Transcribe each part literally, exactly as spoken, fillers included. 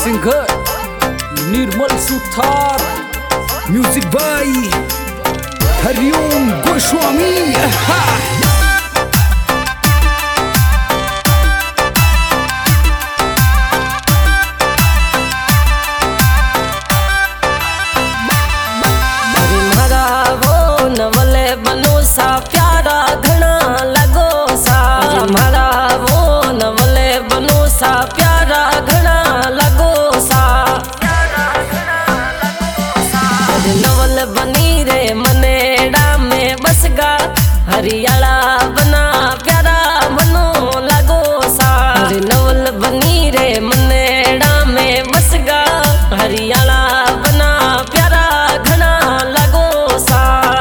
Singer Nirmal Suthar, music by Hariom Goswami. नवले बनो सा प्यारा घना लगो सा, हमारा वो नवले बनो सा प्यारा घना लगो सा। नवल बनी रे मनेड़ा में बसगा, हरियाला बना प्यारा मनो लगो सा। नवल बनी रे मनेड़ा में बसगा, हरियाला बना प्यारा घना लगो सा।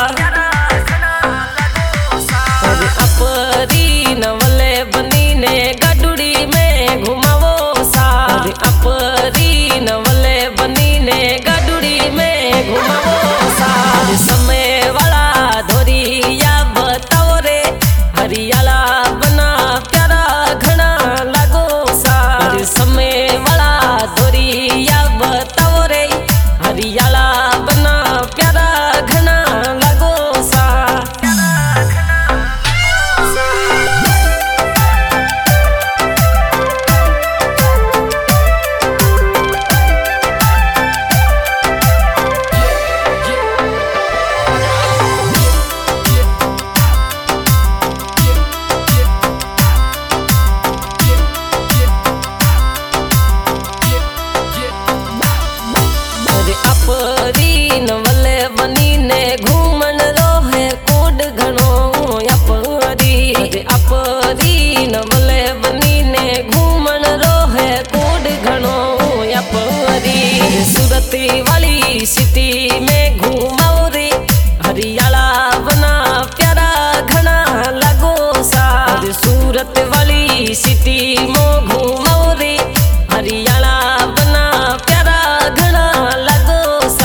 अपरी नवले बनी ने गडुड़ी में घुमावो सा, अपरी नवले बनी ने गडुड़ी में घुमावो सा। समय वाला धोरिया बताओ रे, हरियाला बना प्यारा घना लगो सा। समय वाला धोरिया बताओ रे, हरियाला बना प्यारा घना लगो सा। अपरी नवले बनी ने घूमन रोहे कूड घणो। अपरी अपरी नवले बनी ने घूमन रोहे कूड घणो। अपरी सूरती वाली सिटी में घूमाओ रे, हरियाला बना प्यारा घना लगो सा। सूरत वाली सिटी में घूमाओ रे, हरियाला बना प्यारा घना लगो सा।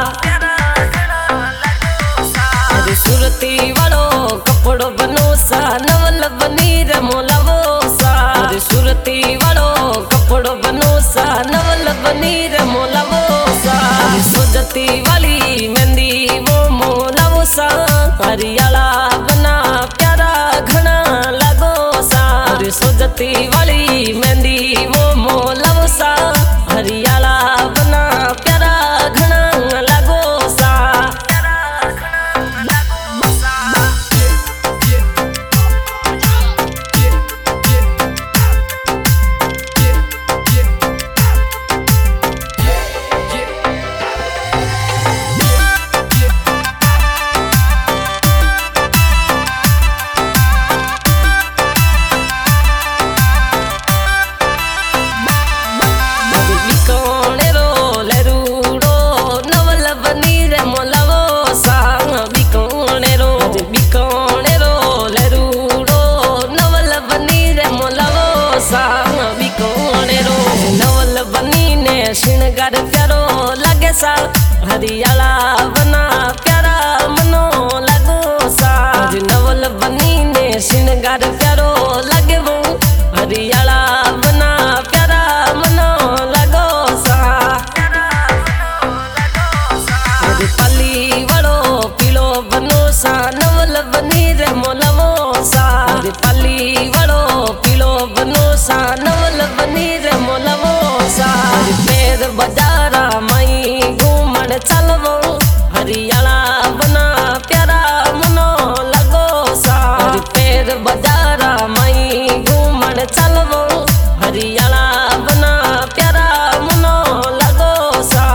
सूरती वालो कपड़ो बनो सा, नवल बनी रे मोलावो सा। सूरती वालो कपड़ो बनो सा, नवल बनी रे मोलावो सा। सुजती वाली मेहंदी वो मोलावो सा, हरियाला बना प्यारा घना लगो सा। सुजती वाली मेहंदी वो मोलावो सा, हरियाला बना प्यारा घना लगो सा। नवल बनी ने श्रृंगार प्यारो लगे सा, हरियाला बना प्यारा मनो लगो सा। नवल बनी ने श्रृंगार प्यारो लगे वो, हरियाला बना प्यारा मनो लगो सा। पली वड़ो पीलो बनो सा, नवल बनी रे मोलवो सा। पली वड़ो पीलो बनो सा, नवल बनी रे मोलवो सा। पैर बाजारा मई घूमन चलवो, हरियाला बना प्यारा मनो लगो सा। पैर बाजारा मई घूमन चलवो, हरियाला बना प्यारा मनो लगो सा।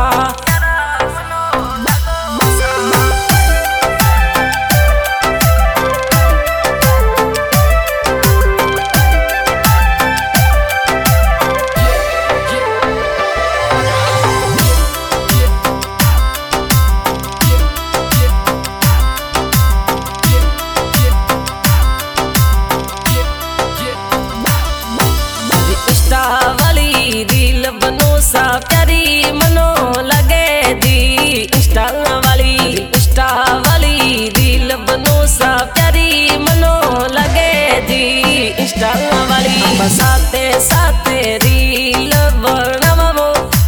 वाली रील बनो सा, प्यारी मनो लगे दी। इंस्टा वाली इंस्टा वाली रील बनो सा, प्यारी मनो लगे दी। इंस्टा वाली साथे साथे रील बनावो,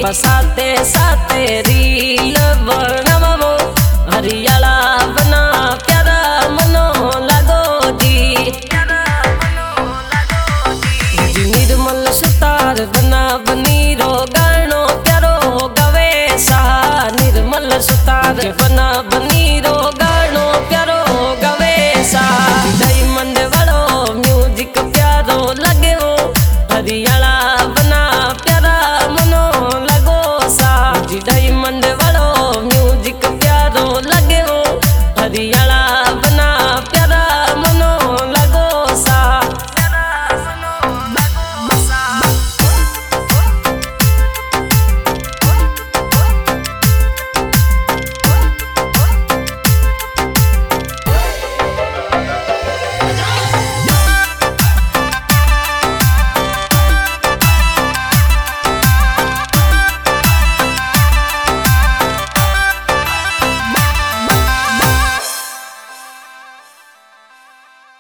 पसाते साते रील बनावो हरियाला बना प्यारा मनो लागो जी जी निर्मल सुतार बना बनी रो गानो प्यारो गवे सा निर्मल सुतार बना बनी रो